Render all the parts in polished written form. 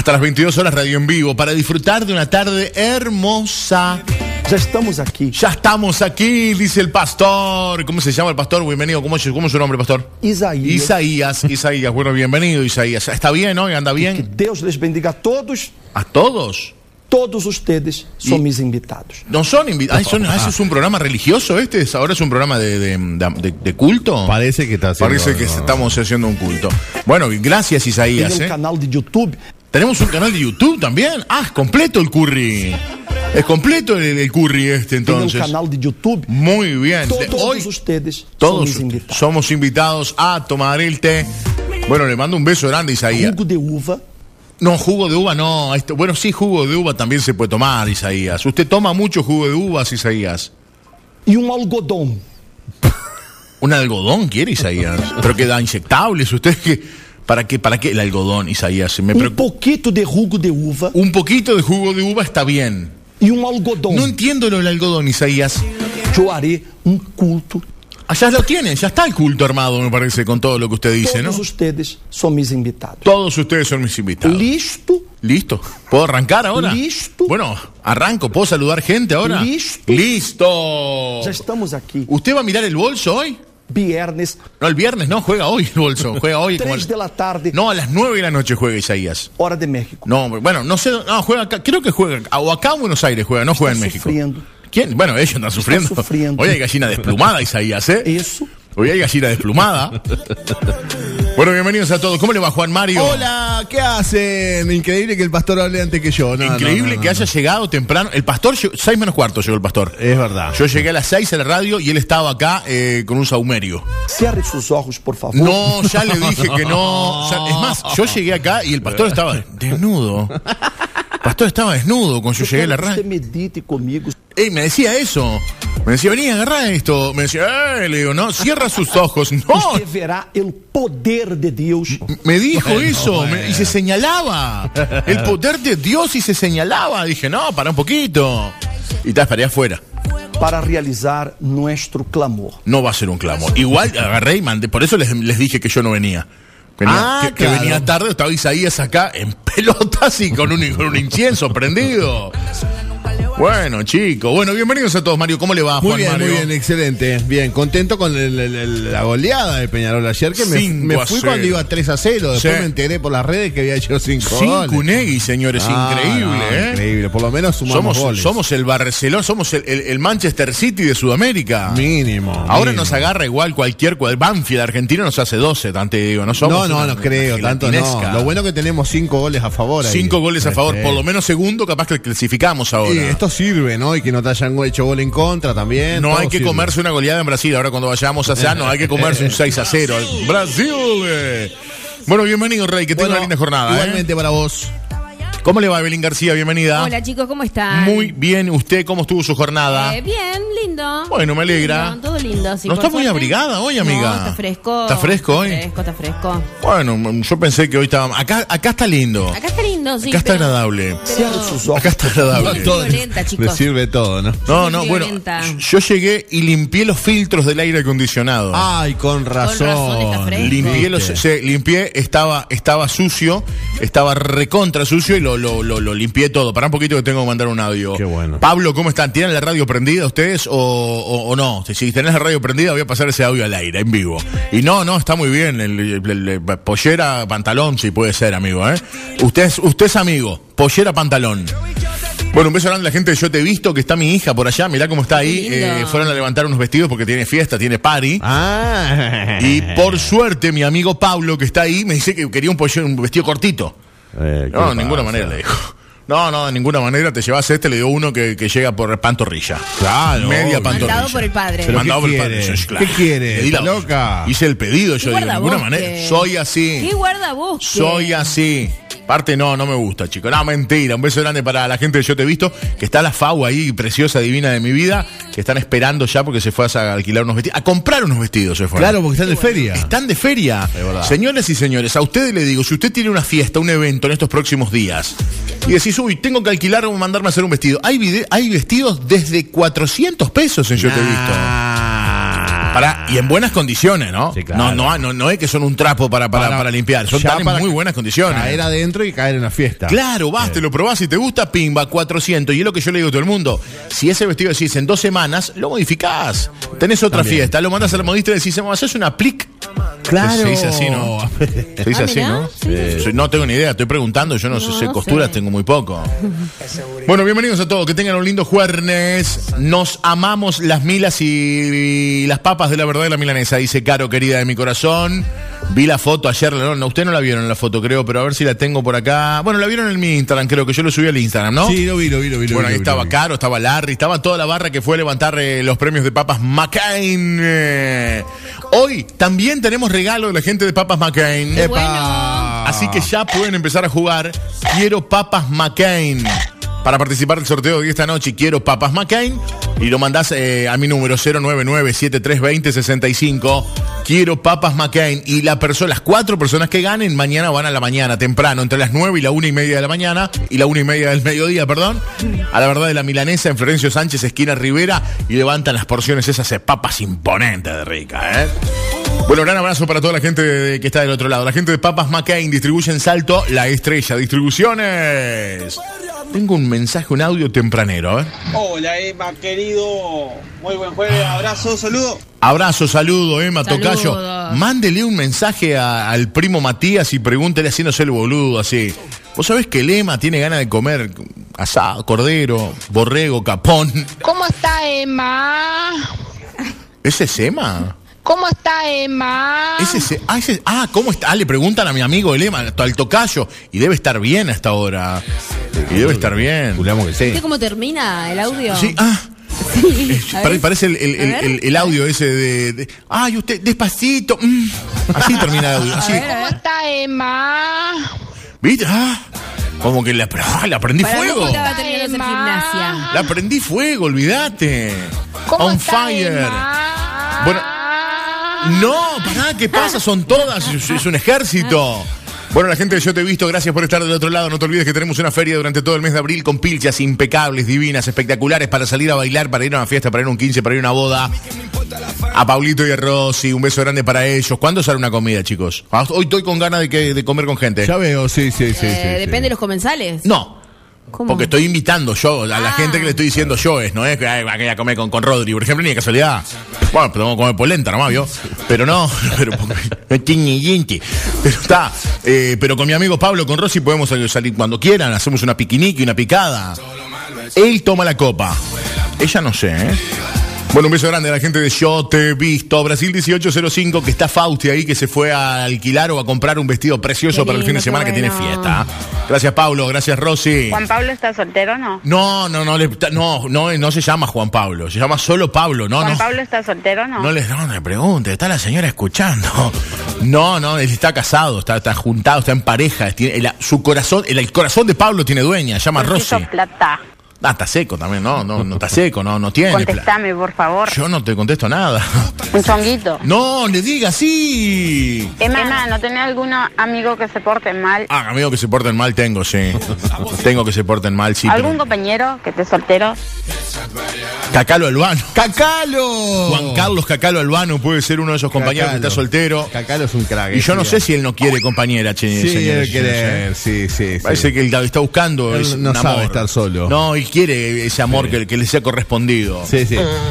Hasta las 22 horas radio en vivo para disfrutar de una tarde hermosa. Ya estamos aquí. Ya estamos aquí, dice el pastor. ¿Cómo se llama el pastor? Bienvenido. ¿Cómo es su nombre, pastor? Isaías. Isaías. Bueno, bienvenido, Isaías. ¿Está bien hoy? ¿Anda bien? Que Deus les bendiga a todos. ¿A todos? Todos ustedes son mis invitados. ¿No son invitados? ¿Es un programa religioso este? ¿Ahora es un programa de culto? Parece que está haciendo. Parece que estamos haciendo un culto. Bueno, gracias, Isaías. Tiene un canal de YouTube. Tenemos un canal de YouTube también. Ah, es completo el curry. Es completo el curry entonces. Tiene un canal de YouTube. Muy bien. Todos ustedes todos son mis invitados. Somos invitados a tomar el té. Bueno, le mando un beso grande, Isaías. Jugo de uva. No, jugo de uva no. Bueno, sí, jugo de uva también se puede tomar, Isaías. ¿Usted toma mucho jugo de uvas, Isaías? Y un algodón. ¿Un algodón quiere, Isaías? ¿Pero que da inyectables? ¿Usted qué? ¿Para qué el algodón, Isaías? Un poquito de jugo de uva. Un poquito de jugo de uva está bien. Y un algodón. No entiendo lo del algodón, Isaías. Yo haré un culto. Allá lo tienen, ya está el culto armado, me parece, con todo lo que usted dice, Todos ¿no? ustedes son mis invitados. Todos ustedes son mis invitados. ¿Listo? ¿Listo? ¿Puedo arrancar ahora? ¿Listo? Bueno, arranco. ¿Puedo saludar gente ahora? ¿Listo? ¡Listo! Ya estamos aquí. ¿Usted va a mirar el bolso hoy? Viernes. No, el viernes no, juega hoy el bolso. Juega hoy. 3 de la tarde. No, a las 9 de la noche juega Isaías. Hora de México. No, bueno, no sé. No, juega acá. Creo que juega. O acá en Buenos Aires juega, no juega en México. Sufriendo. ¿Quién? Bueno, ellos están sufriendo. Hoy hay gallina desplumada, Isaías, ¿eh? Eso. Hoy hay gallina desplumada. Bueno, bienvenidos a todos. ¿Cómo le va, Juan Mario? Hola, ¿qué hacen? Increíble que el pastor hable antes que yo. Increíble que haya llegado temprano. El pastor, 6 menos cuarto llegó el pastor. Es verdad. Yo llegué a las 6 a la radio y él estaba acá con un saumerio. Cierre sus ojos, por favor. No, ya le dije que no. Es más, yo llegué acá y el pastor estaba desnudo. El pastor estaba desnudo cuando yo llegué a la radio. Usted medite conmigo. Me decía eso. Me decía, vení, agarrá esto. Me decía, le digo, no, cierra sus ojos. No. Usted verá el poder de Dios. Me dijo eso y se señalaba. El poder de Dios y se señalaba. Dije, no, para un poquito. Y te esperé afuera. Para realizar nuestro clamor. No va a ser un clamor. Igual agarré y mandé. Por eso les dije que yo no venía. Que venía tarde. Estaba Isaías acá en pelotas y con un incienso prendido. Bueno, chicos. Bueno, bienvenidos a todos, Mario. ¿Cómo le va, Juan Mario? Muy bien, excelente. Bien, contento con la goleada de Peñarol ayer, que me fui cuando iba 3-0. Después me enteré por las redes que había hecho 5 goles. 5 Negui, señores. Increíble, ¿eh? Increíble. Por lo menos sumamos goles. Somos el Barcelona, somos el Manchester City de Sudamérica. Mínimo. Ahora nos agarra igual cualquier Banfield argentino nos hace 12, tanto digo. No somos no creo, tanto no. Lo bueno que tenemos 5 goles a favor. 5 goles a favor. Por lo menos segundo, capaz que clasificamos ahora. Sí, esto sirve, ¿no? Y que no te hayan hecho gol en contra también. No hay que comerse una goleada en Brasil. Ahora cuando vayamos allá no hay que comerse un 6-0. Brasil. Bueno, bienvenido, Rey, que tenga una linda jornada. Igualmente para vos. ¿Cómo le va, Evelyn García? Bienvenida. Hola, chicos, ¿cómo están? Muy bien. ¿Usted cómo estuvo su jornada? Bien, lindo. Bueno, me alegra. Lindo, todo lindo. Sí, ¿No está muy abrigada hoy, amiga? No, está fresco. ¿Está fresco hoy? Está fresco. Bueno, yo pensé que hoy estaba... Acá está lindo. Acá está lindo, sí. Acá está agradable. Cierre sus ojos. Acá está agradable. Violenta, chicos. Le sirve todo, ¿no? No, bueno. Yo llegué y limpié los filtros del aire acondicionado. Ay, con razón. Está fresco. Limpié, estaba sucio, estaba recontra sucio y lo limpié todo. Pará un poquito que tengo que mandar un audio. Qué bueno. Pablo, ¿cómo están? ¿Tienen la radio prendida ustedes o no? Si tenés la radio prendida voy a pasar ese audio al aire, en vivo. Y no, está muy bien. El pollera, pantalón, si puede ser, amigo, ¿eh? Usted es amigo. Pollera, pantalón. Bueno, un beso grande a la gente de Yo Te He Visto, que está mi hija por allá, mirá cómo está ahí. Fueron a levantar unos vestidos porque tiene fiesta, tiene party. Y por suerte, mi amigo Pablo, que está ahí, me dice que quería un vestido cortito. No, de ninguna manera le dijo. No, de ninguna manera te llevas le dio uno que llega por pantorrilla. Claro. Media pantorrilla. Mandado por el padre. Mandado por el padre. ¿Qué quiere? ¿Está loca? Hice el pedido, yo digo, de ninguna manera. Soy así. ¿Qué guardabosque? Soy así. Parte no me gusta, chicos. No, mentira. Un beso grande para la gente de Yo Te He Visto, que está la FAU ahí, preciosa, divina de mi vida, que están esperando ya porque se fue a alquilar unos vestidos, a comprar unos vestidos se fue. Claro, porque están de feria. Están de feria. Señoras y señores, a ustedes les digo, si usted tiene una fiesta, un evento en estos próximos días, y decís, uy, tengo que alquilar o mandarme a hacer un vestido, hay vestidos desde 400 pesos en Yo Te He Visto. Y en buenas condiciones, ¿no? Sí, claro. No es que son un trapo para limpiar, son tan en muy buenas condiciones. Caer adentro y caer en la fiesta. Claro, vas, te lo probás, si te gusta, pimba, 400. Y es lo que yo le digo a todo el mundo. Si ese vestido decís en 2 semanas, lo modificás. Tenés otra fiesta, lo mandás a la modista y decís, ¿haces una plic? Claro. Se dice así, ¿no? Se dice así, ¿no? No tengo ni idea, estoy preguntando, yo no sé costuras, tengo muy poco. Bueno, bienvenidos a todos, que tengan un lindo jueves. Nos amamos las milas y las papas de la verdad de la milanesa, dice Caro, querida de mi corazón. Vi la foto ayer, no, usted no la vieron en la foto, creo, pero a ver si la tengo por acá. Bueno, la vieron en mi Instagram, creo que yo lo subí al Instagram, ¿no? Sí, lo vi. Bueno, ahí estaba Caro, estaba Larry, estaba toda la barra que fue a levantar los premios de Papas McCain. Hoy también tenemos regalo de la gente de Papas McCain. Bueno. Así que ya pueden empezar a jugar Quiero Papas McCain. Para participar del sorteo de esta noche, Quiero Papas McCain. Y lo mandás a mi número 099-7320-65. Quiero Papas McCain. Y las 4 personas que ganen mañana van a la mañana, temprano, entre las 9 y la 1:30 de la mañana. Y la 1:30 del mediodía, perdón. A la verdad de la milanesa en Florencio Sánchez, esquina Rivera. Y levantan las porciones esas papas imponentes de rica, ¿eh? Bueno, gran abrazo para toda la gente que está del otro lado. La gente de Papas McCain distribuye en Salto, La Estrella Distribuciones. Tengo un mensaje, un audio tempranero, ¿eh? Hola, Emma, querido. Muy buen jueves. Abrazo, saludo. Abrazo, saludo, Emma, Saludos. tocayo. Mándele un mensaje al primo Matías y pregúntele haciéndose el boludo, así. Vos sabés que el Emma tiene ganas de comer asado, cordero, borrego, capón. ¿Cómo está Emma? ¿Ese es Emma? ¿Cómo está Emma? ¿Cómo está? Le preguntan a mi amigo el Emma, al tocayo. Y debe estar bien hasta ahora. Y debe estar bien. Calculamos que sí. ¿Viste cómo termina el audio? Sí, Sí, a ver. parece el audio ese de ay, usted, despacito. Así termina el audio. Así. ¿Cómo está Emma? ¿Viste? Como que la prendí Para fuego. vos estaba terminando de hacer gimnasia. La prendí fuego, olvídate. ¿Cómo On está fire. Emma? Bueno, no, pará, ¿qué pasa? Son todas, es un ejército. Bueno, la gente de Yo Te He Visto, gracias por estar del otro lado. No te olvides que tenemos una feria durante todo el mes de abril con pilchas impecables, divinas, espectaculares para salir a bailar, para ir a una fiesta, para ir a un 15, para ir a una boda. A Paulito y a Rosy, un beso grande para ellos. ¿Cuándo sale una comida, chicos? Hoy estoy con ganas de comer con gente. Ya veo, sí. Depende de los comensales. No. ¿Cómo? Porque estoy invitando yo a la gente que le estoy diciendo yo no es que vaya a comer con Rodri, por ejemplo, ni de casualidad. Bueno, pero vamos a comer polenta nomás, ¿vio? Pero no, pero está. Pero con mi amigo Pablo, con Rosy, podemos salir cuando quieran, hacemos una piquinique y una picada. Él toma la copa. Ella no sé, ¿eh? Bueno, un beso grande a la gente de Yo Te He Visto. Brasil 1805, que está Fausti ahí, que se fue a alquilar o a comprar un vestido precioso para el fin de semana que tiene fiesta. Gracias, Pablo. Gracias, Rosy. ¿Juan Pablo está soltero o no? No se llama Juan Pablo. Se llama solo Pablo. ¿Juan Pablo está soltero o no? No le pregunte. Está la señora escuchando. No, él está casado, está juntado, está en pareja. Su corazón, el corazón de Pablo tiene dueña. Se llama Rosy. Plata. Está seco también, no está seco, no tiene. Contestame, por favor. Yo no te contesto nada. Un chonguito. No, le diga sí. Emma, ¿no tenés algún amigo que se porte mal? Amigo que se porten mal tengo, sí. Tengo que se porten mal, sí. ¿Algún compañero que esté soltero? Cacalo Albano. ¡Cacalo! Juan Carlos Cacalo Albano puede ser uno de esos compañeros que está soltero. Cacalo es un crack. Y yo no sé si él no quiere compañera, Sí, señores. debe querer, sí. Parece que él está buscando Él no un sabe amor. estar solo. No, él quiere ese amor que le sea correspondido. Sí.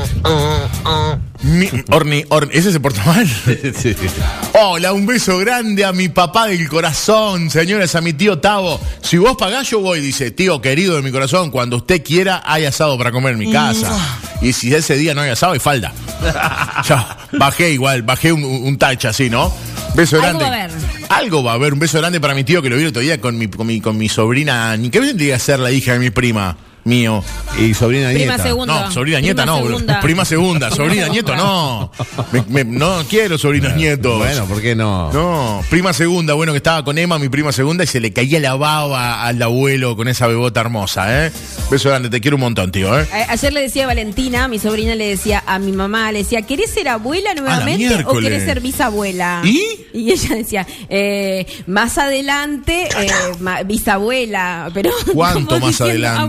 ¿Ese se porta mal? Sí. Hola, un beso grande a mi papá del corazón, señores, a mi tío Tavo. Si vos pagás, yo voy, dice, tío querido de mi corazón, cuando usted quiera, hay asado para comer en mi casa. Y si ese día no hay asado, hay falda. Ya, bajé un tacha así, ¿no? Beso grande. Algo va a haber. Un beso grande para mi tío que lo vi el otro día con mi sobrina. ¿Qué vendría a ser la hija de mi prima? Mío. Y sobrina Prima nieta. segunda. No, sobrina nieta no, segunda. prima segunda, sobrina nieto no. No quiero sobrinos nietos. Bueno, ¿por qué no? No, prima segunda, bueno, que estaba con Emma, mi prima segunda, y se le caía la baba al abuelo con esa bebota hermosa, ¿eh? Beso grande, te quiero un montón, tío, ¿eh? Ayer le decía a Valentina, mi sobrina le decía a mi mamá, le decía, ¿querés ser abuela nuevamente o miércoles. querés ser bisabuela? ¿Y? Y ella decía, más adelante, bisabuela, pero ¿Cuánto como más diciendo, adelante? abuela no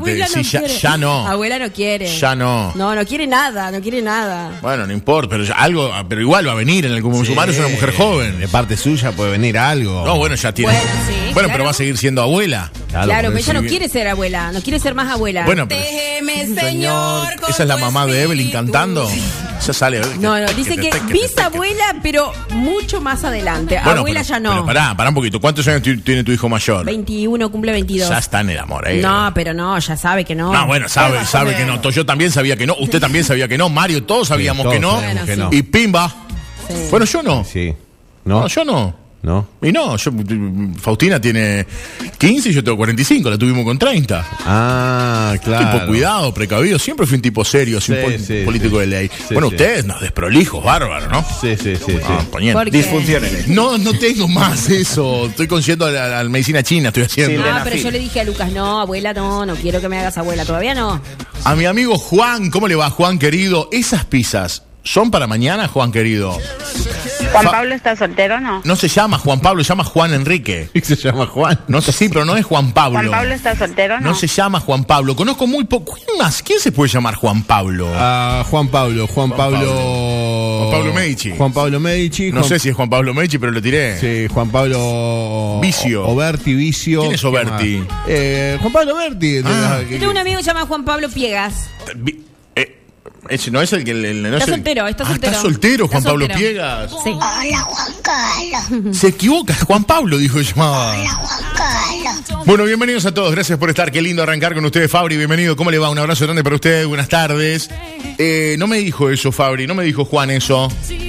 ya no. Abuela no quiere. Ya no. No quiere nada, no quiere nada. Bueno, no importa, pero pero igual va a venir en algún momento. Su madre es una mujer joven. De parte suya puede venir algo. No, bueno, ya tiene. Bueno, sí, Bueno, claro. pero va a seguir siendo abuela. Claro, pero porque ella no quiere ser abuela, no quiere ser más abuela. Bueno, pero Déjeme, señor. esa es la mamá de Evelyn cantando. Ya sale. No, dice que bisabuela, pero mucho más adelante. Bueno, Abuela pero, ya no. Pero pará un poquito. ¿Cuántos años tiene tu hijo mayor? 21, cumple 22. Ya está en el amor, No, pero no, ya sabe que no. No, bueno, sabe que no. Yo también sabía que no. Usted también sabía que no. Mario, todos sabíamos todos que no. sabíamos que no. Y pimba. Sí. Bueno, yo no. Sí. No, yo no. ¿No? Y no, Faustina tiene 15 y yo tengo 45, la tuvimos con 30. Ah, claro. Tipo cuidado, precavido, siempre fui un tipo serio, Sí, político de ley. Sí, bueno, sí. ustedes, no, desprolijos, bárbaros, ¿no? Sí. Poniendo. ¿Por qué? Disfunciones. No tengo más eso. Estoy consciente a la medicina china, estoy haciendo. No, pero yo le dije a Lucas, no, abuela, no quiero que me hagas abuela, todavía no. A mi amigo Juan, ¿cómo le va, Juan querido? Esas pizzas, ¿son para mañana, Juan querido? ¿Juan Pablo está soltero o no? No se llama Juan Pablo, se llama Juan Enrique. Se llama Juan. No sé, sí, pero no es Juan Pablo. ¿Juan Pablo está soltero o no? No se llama Juan Pablo. Conozco muy poco. ¿Quién más? ¿Quién se puede llamar Juan Pablo? Juan Pablo. Juan Pablo Medici. Juan Pablo Medici. No sé si es Juan Pablo Medici, pero lo tiré. Sí, Juan Pablo Vicio. Oberti, Vicio. ¿Quién es Oberti? Juan Pablo Oberti. Yo tengo un amigo que se llama Juan Pablo Piegas. Ese no es el que... no Está es el- soltero, está soltero. Está soltero, Juan Está Pablo soltero. Piegas. Sí. Hola, Juan Carlos. Se equivoca, Juan Pablo, dijo que llamaba. Hola, Juan Carlos. Bueno, bienvenidos a todos, gracias por estar, qué lindo arrancar con ustedes, Fabri, bienvenido, ¿cómo le va? Un abrazo grande para usted, buenas tardes. No me dijo eso, Fabri, no me dijo Juan eso.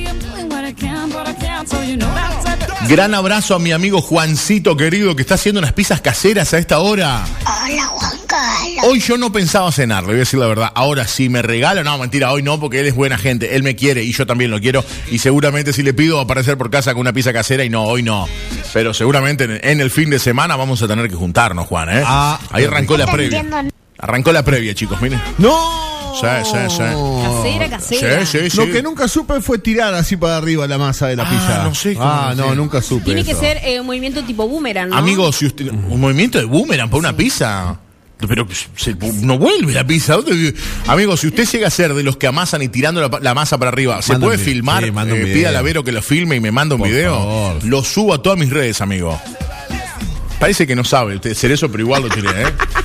Gran abrazo a mi amigo Juancito querido, que está haciendo unas pizzas caseras a esta hora. Hola, Juan Carlos. Hoy yo no pensaba cenar, le voy a decir la verdad. Ahora, si me regala, no, mentira, hoy no, porque él es buena gente. Él me quiere y yo también lo quiero. Y seguramente si le pido va a aparecer por casa con una pizza casera y no, hoy no. Pero seguramente en el fin de semana vamos a tener que juntarnos, Juan, ¿eh? Ahí arrancó la previa. Arrancó la previa, chicos, miren. ¡No! Sí. Casera. Sí. Lo que nunca supe fue tirar así para arriba la masa de la pizza. no sé cómo no, hacer. nunca supe. Tiene que eso. ser un movimiento tipo boomerang, ¿no? Amigo, si usted. Un movimiento de boomerang para una pizza. Pero no vuelve la pizza. ¿Dónde vive? Amigo, si usted llega a ser de los que amasan y tirando la masa para arriba, ¿se Manda puede un video. filmar? Sí, manda un video. Pídale a Vero que lo filme y me manda un Por video. favor. Lo subo a todas mis redes, amigo. Parece que no sabe usted hacer eso, pero igual lo tiré, ¿eh?